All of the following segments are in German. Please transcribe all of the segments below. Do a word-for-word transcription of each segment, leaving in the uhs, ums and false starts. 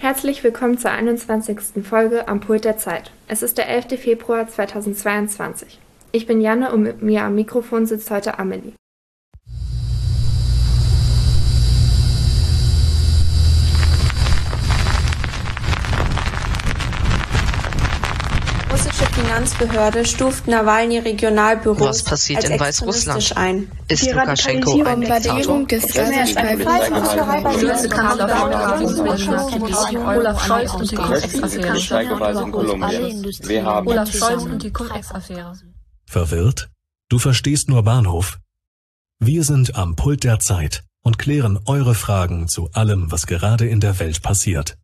Herzlich willkommen zur einundzwanzigsten Folge am Pult der Zeit. Es ist der elfte Februar zweitausendzweiundzwanzig. Ich bin Janne und mit mir am Mikrofon sitzt heute Amelie. Die russische Finanzbehörde stuft Nawalny-Regionalbüros Was passiert als in extremistisch Weißrussland? ein. Ist Lukaschenko ein Diktator? Des Olaf Scholz und die Cum-Ex-Affäre. Olaf Scholz und die Cum-Ex-Affäre. Verwirrt? Du verstehst nur Bahnhof? Wir sind am Pult der Zeit und klären eure Fragen zu allem, was gerade in der Welt passiert.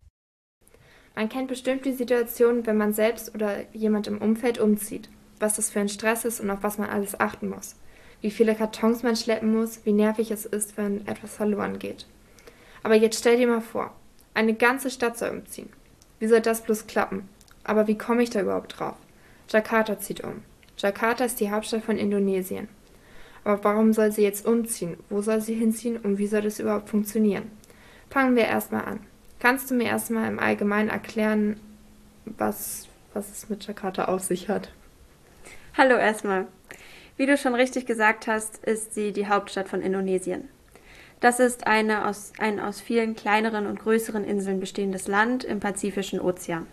Man kennt bestimmt die Situation, wenn man selbst oder jemand im Umfeld umzieht, was das für ein Stress ist und auf was man alles achten muss, wie viele Kartons man schleppen muss, wie nervig es ist, wenn etwas verloren geht. Aber jetzt stell dir mal vor, eine ganze Stadt soll umziehen. Wie soll das bloß klappen? Aber wie komme ich da überhaupt drauf? Jakarta zieht um. Jakarta ist die Hauptstadt von Indonesien. Aber warum soll sie jetzt umziehen? Wo soll sie hinziehen und wie soll das überhaupt funktionieren? Fangen wir erstmal an. Kannst du mir erstmal im Allgemeinen erklären, was, was es mit Jakarta auf sich hat? Hallo erstmal. Wie du schon richtig gesagt hast, ist sie die Hauptstadt von Indonesien. Das ist eine aus, ein aus vielen kleineren und größeren Inseln bestehendes Land im Pazifischen Ozean.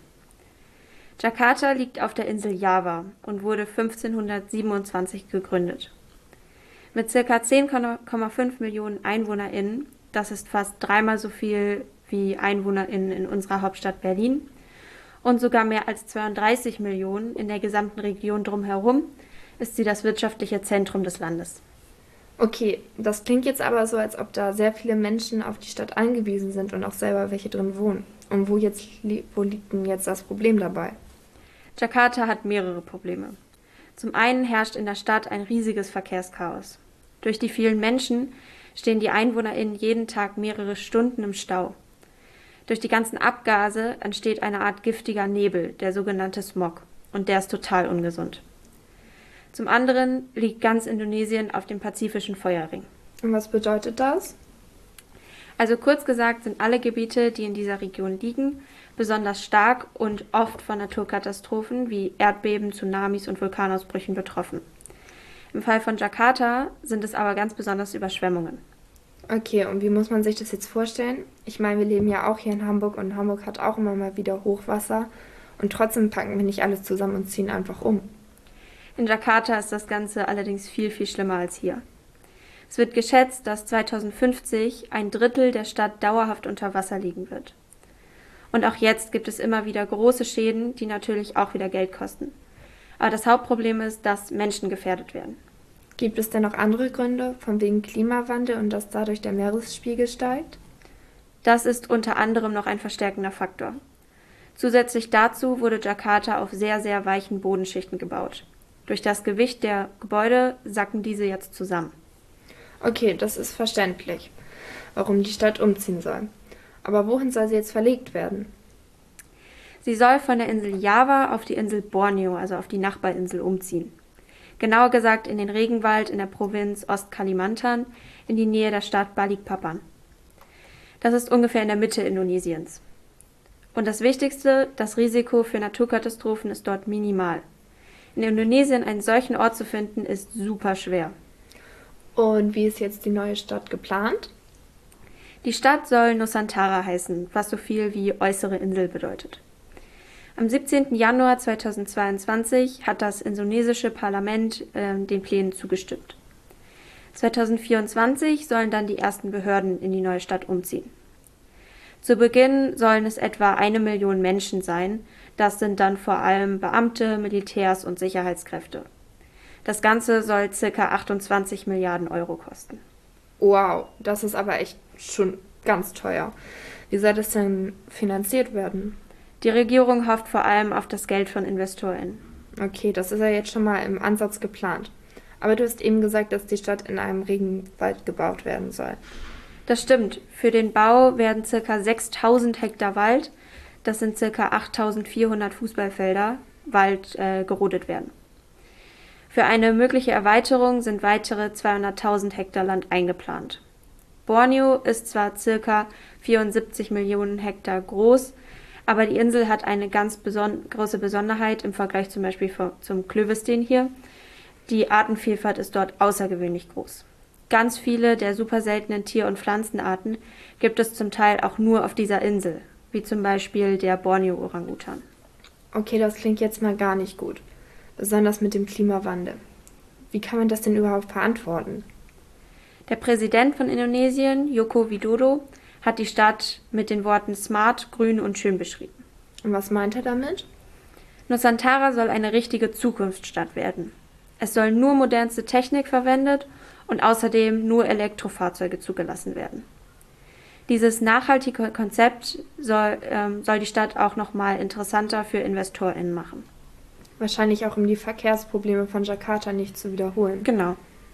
Jakarta liegt auf der Insel Java und wurde fünfzehnhundertsiebenundzwanzig gegründet. Mit ca. zehn Komma fünf Millionen EinwohnerInnen, das ist fast dreimal so viel wie EinwohnerInnen in unserer Hauptstadt Berlin, und sogar mehr als zweiunddreißig Millionen in der gesamten Region drumherum, ist sie das wirtschaftliche Zentrum des Landes. Okay, das klingt jetzt aber so, als ob da sehr viele Menschen auf die Stadt angewiesen sind und auch selber welche drin wohnen. Und wo, jetzt, wo liegt denn jetzt das Problem dabei? Jakarta hat mehrere Probleme. Zum einen herrscht in der Stadt ein riesiges Verkehrschaos. Durch die vielen Menschen stehen die EinwohnerInnen jeden Tag mehrere Stunden im Stau. Durch die ganzen Abgase entsteht eine Art giftiger Nebel, der sogenannte Smog, und der ist total ungesund. Zum anderen liegt ganz Indonesien auf dem pazifischen Feuerring. Und was bedeutet das? Also kurz gesagt sind alle Gebiete, die in dieser Region liegen, besonders stark und oft von Naturkatastrophen wie Erdbeben, Tsunamis und Vulkanausbrüchen betroffen. Im Fall von Jakarta sind es aber ganz besonders Überschwemmungen. Okay, und wie muss man sich das jetzt vorstellen? Ich meine, wir leben ja auch hier in Hamburg und Hamburg hat auch immer mal wieder Hochwasser und trotzdem packen wir nicht alles zusammen und ziehen einfach um. In Jakarta ist das Ganze allerdings viel, viel schlimmer als hier. Es wird geschätzt, dass zweitausendfünfzig ein Drittel der Stadt dauerhaft unter Wasser liegen wird. Und auch jetzt gibt es immer wieder große Schäden, die natürlich auch wieder Geld kosten. Aber das Hauptproblem ist, dass Menschen gefährdet werden. Gibt es denn noch andere Gründe, von wegen Klimawandel und dass dadurch der Meeresspiegel steigt? Das ist unter anderem noch ein verstärkender Faktor. Zusätzlich dazu wurde Jakarta auf sehr, sehr weichen Bodenschichten gebaut. Durch das Gewicht der Gebäude sacken diese jetzt zusammen. Okay, das ist verständlich, warum die Stadt umziehen soll. Aber wohin soll sie jetzt verlegt werden? Sie soll von der Insel Java auf die Insel Borneo, also auf die Nachbarinsel, umziehen. Genauer gesagt in den Regenwald in der Provinz Ostkalimantan in die Nähe der Stadt Balikpapan. Das ist ungefähr in der Mitte Indonesiens. Und das Wichtigste, das Risiko für Naturkatastrophen ist dort minimal. In Indonesien einen solchen Ort zu finden, ist super schwer. Und wie ist jetzt die neue Stadt geplant? Die Stadt soll Nusantara heißen, was so viel wie äußere Insel bedeutet. Am siebzehnten Januar zweitausendzweiundzwanzig hat das indonesische Parlament äh, den Plänen zugestimmt. zweitausendvierundzwanzig sollen dann die ersten Behörden in die neue Stadt umziehen. Zu Beginn sollen es etwa eine Million Menschen sein. Das sind dann vor allem Beamte, Militärs und Sicherheitskräfte. Das Ganze soll ca. achtundzwanzig Milliarden Euro kosten. Wow, das ist aber echt schon ganz teuer. Wie soll das denn finanziert werden? Die Regierung hofft vor allem auf das Geld von InvestorInnen. Okay, das ist ja jetzt schon mal im Ansatz geplant. Aber du hast eben gesagt, dass die Stadt in einem Regenwald gebaut werden soll. Das stimmt. Für den Bau werden ca. sechstausend Hektar Wald, das sind ca. achttausendvierhundert Fußballfelder, Wald äh, gerodet werden. Für eine mögliche Erweiterung sind weitere zweihunderttausend Hektar Land eingeplant. Borneo ist zwar ca. vierundsiebzig Millionen Hektar groß, aber die Insel hat eine ganz beson- große Besonderheit im Vergleich zum Beispiel zum Klövesteen hier. Die Artenvielfalt ist dort außergewöhnlich groß. Ganz viele der super seltenen Tier- und Pflanzenarten gibt es zum Teil auch nur auf dieser Insel, wie zum Beispiel der Borneo-Orangutan. Okay, das klingt jetzt mal gar nicht gut, besonders mit dem Klimawandel. Wie kann man das denn überhaupt verantworten? Der Präsident von Indonesien, Joko Widodo, hat die Stadt mit den Worten smart, grün und schön beschrieben. Und was meint er damit? Nusantara soll eine richtige Zukunftsstadt werden. Es soll nur modernste Technik verwendet und außerdem nur Elektrofahrzeuge zugelassen werden. Dieses nachhaltige Konzept soll, ähm, soll die Stadt auch nochmal interessanter für InvestorInnen machen. Wahrscheinlich auch, um die Verkehrsprobleme von Jakarta nicht zu wiederholen. Genau.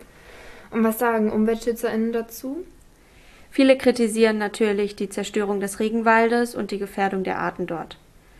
Und was sagen UmweltschützerInnen dazu? Viele kritisieren natürlich die Zerstörung des Regenwaldes und die Gefährdung der Arten dort.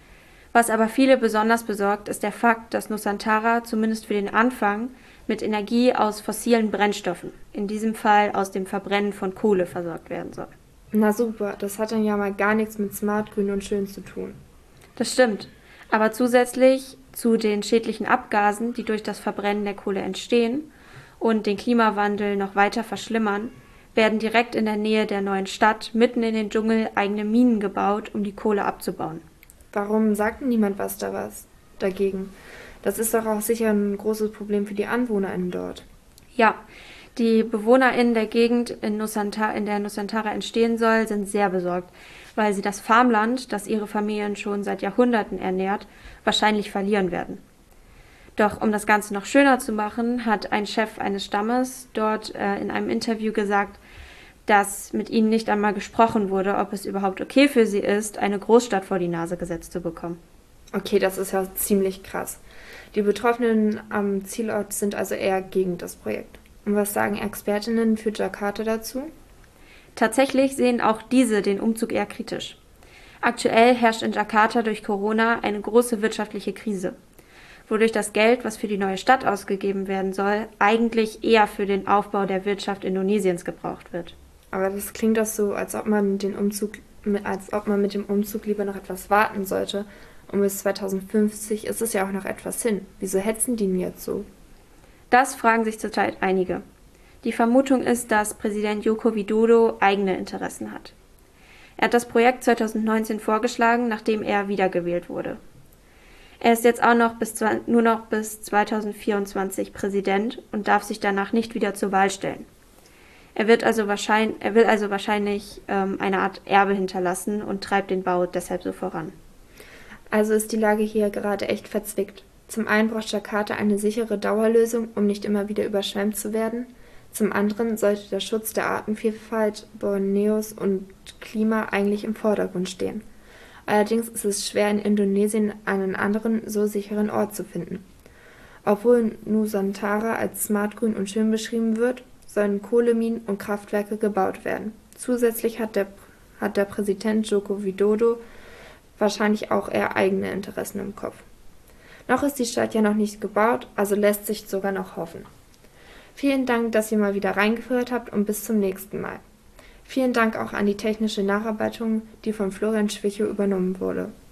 Was aber viele besonders besorgt, ist der Fakt, dass Nusantara zumindest für den Anfang mit Energie aus fossilen Brennstoffen, in diesem Fall aus dem Verbrennen von Kohle, versorgt werden soll. Na super, das hat dann ja mal gar nichts mit smart, grün und schön zu tun. Das stimmt, aber zusätzlich zu den schädlichen Abgasen, die durch das Verbrennen der Kohle entstehen und den Klimawandel noch weiter verschlimmern, werden direkt in der Nähe der neuen Stadt, mitten in den Dschungel, eigene Minen gebaut, um die Kohle abzubauen. Warum sagt niemand was da was dagegen? Das ist doch auch sicher ein großes Problem für die AnwohnerInnen dort. Ja, die BewohnerInnen der Gegend, in, Nusantara, in der Nusantara entstehen soll, sind sehr besorgt, weil sie das Farmland, das ihre Familien schon seit Jahrhunderten ernährt, wahrscheinlich verlieren werden. Doch um das Ganze noch schöner zu machen, hat ein Chef eines Stammes dort äh, in einem Interview gesagt, dass mit ihnen nicht einmal gesprochen wurde, ob es überhaupt okay für sie ist, eine Großstadt vor die Nase gesetzt zu bekommen. Okay, das ist ja ziemlich krass. Die Betroffenen am Zielort sind also eher gegen das Projekt. Und was sagen ExpertInnen für Jakarta dazu? Tatsächlich sehen auch diese den Umzug eher kritisch. Aktuell herrscht in Jakarta durch Corona eine große wirtschaftliche Krise, wodurch das Geld, was für die neue Stadt ausgegeben werden soll, eigentlich eher für den Aufbau der Wirtschaft Indonesiens gebraucht wird. Aber das klingt doch so, als ob man den Umzug, als ob man mit dem Umzug lieber noch etwas warten sollte. Und bis zweitausendfünfzig ist es ja auch noch etwas hin. Wieso hetzen die denn jetzt so? Das fragen sich zurzeit einige. Die Vermutung ist, dass Präsident Joko Widodo eigene Interessen hat. Er hat das Projekt zweitausendneunzehn vorgeschlagen, nachdem er wiedergewählt wurde. Er ist jetzt auch noch bis, nur noch bis zweitausendvierundzwanzig Präsident und darf sich danach nicht wieder zur Wahl stellen. Er, wird also wahrscheinlich, er will also wahrscheinlich ähm, eine Art Erbe hinterlassen und treibt den Bau deshalb so voran. Also ist die Lage hier gerade echt verzwickt. Zum einen braucht Jakarta eine sichere Dauerlösung, um nicht immer wieder überschwemmt zu werden. Zum anderen sollte der Schutz der Artenvielfalt Borneos und Klima eigentlich im Vordergrund stehen. Allerdings ist es schwer, in Indonesien einen anderen, so sicheren Ort zu finden. Obwohl Nusantara als smart, grün und schön beschrieben wird, sollen Kohleminen und Kraftwerke gebaut werden. Zusätzlich hat der, hat der Präsident Joko Widodo wahrscheinlich auch eher eigene Interessen im Kopf. Noch ist die Stadt ja noch nicht gebaut, also lässt sich sogar noch hoffen. Vielen Dank, dass ihr mal wieder reingehört habt und bis zum nächsten Mal. Vielen Dank auch an die technische Nacharbeitung, die von Florian Schwichow übernommen wurde.